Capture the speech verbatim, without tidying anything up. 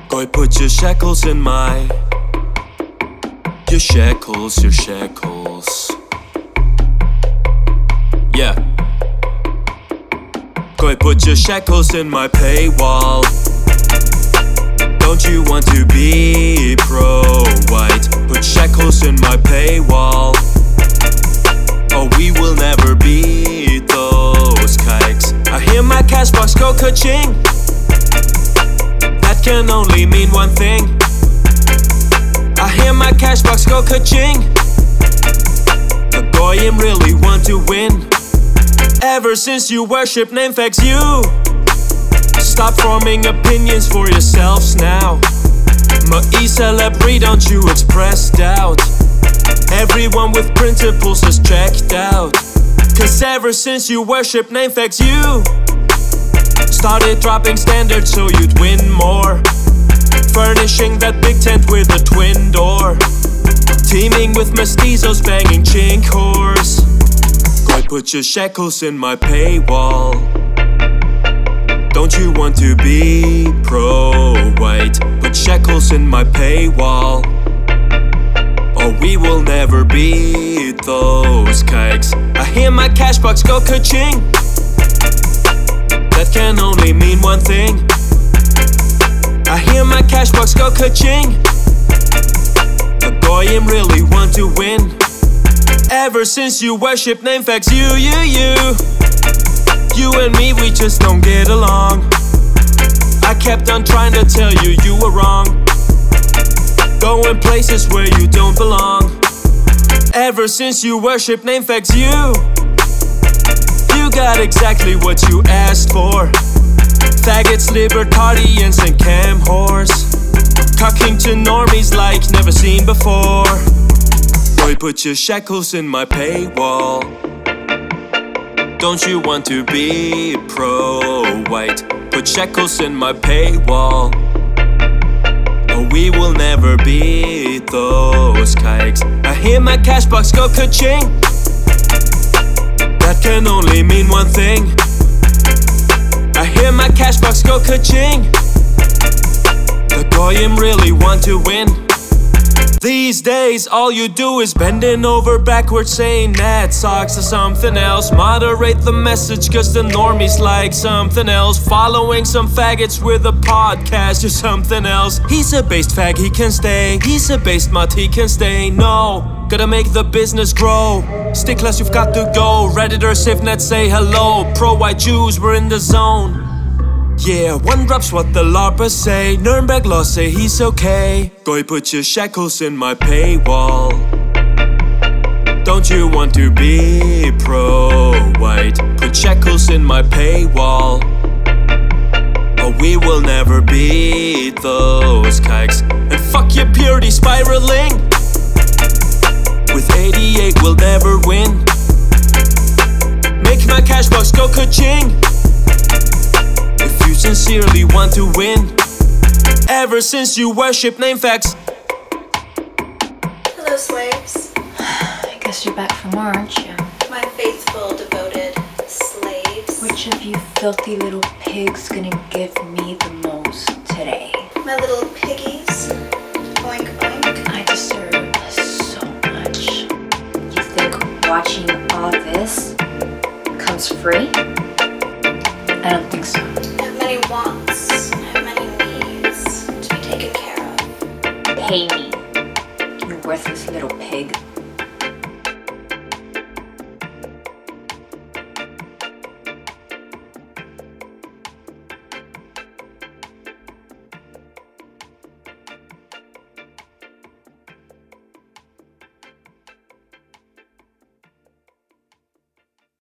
Go put your shackles in my, your shackles, your shackles. Yeah. Go put your shackles in my paywall. Don't you want to be pro-white? Put shackles in my paywall. Oh, we will never beat those kikes. I hear my cash box go ka-ching. That can only mean one thing. I hear my cash box go ka-ching. The goyim really want to win. Ever since you worship name facts, you stop forming opinions for yourselves now. Ma'i celebri, don't you express doubt. Everyone with principles is checked out. Cause ever since you worship name facts, you started dropping standards so you'd win more. Furnishing that big tent with a twin door. Teaming with mestizos banging chink whores. Go put your shackles in my paywall. Don't you want to be pro-white? Put shackles in my paywall. Oh, we will never beat those kikes. I hear my cash box go ka-ching. That can only mean one thing. I hear my cash box go ka-ching. The goyim really want to win. Ever since you worship name facts, you, you, you You and me, we just don't get along. I kept on trying to tell you you were wrong. Going places where you don't belong. Ever since you worship name facts, you You got exactly what you asked for. Faggots, libertarians and cam whores. Cucking to normies like never seen before. Boy, put your shackles in my paywall. Don't you want to be pro-white? Put shackles in my paywall. Oh, we will never beat those kikes. I hear my cash box go ka-ching. That can only mean one thing. I hear my cash box go ka-ching. The goyim really want to win. These days, all you do is bending over backwards saying that socks or something else. Moderate the message cause the normies like something else. Following some faggots with a podcast or something else. He's a based fag, he can stay. He's a based mutt, he can stay. No, gotta make the business grow. Stickless, you've got to go. Redditor, Sifnet, say hello. Pro-white Jews, we're in the zone. Yeah, one drops what the LARPers say. Nuremberg laws say he's okay. Go put your shackles in my paywall. Don't you want to be pro-white? Put shackles in my paywall. Oh, we will never beat those kikes. And fuck your purity spiraling. With eighty-eight we'll never win. Make my cash box go ka-ching. If you sincerely want to win. Ever since you worship name facts. Hello, slaves. I guess you're back from war, aren't you? My faithful, devoted slaves. Which of you filthy little pigs gonna give me the most today? My little piggies. Boink, boink. I deserve so much. You think watching all this comes free? I don't think so. I have many wants. I have many needs to be taken care of. Pay me, you worthless little pig.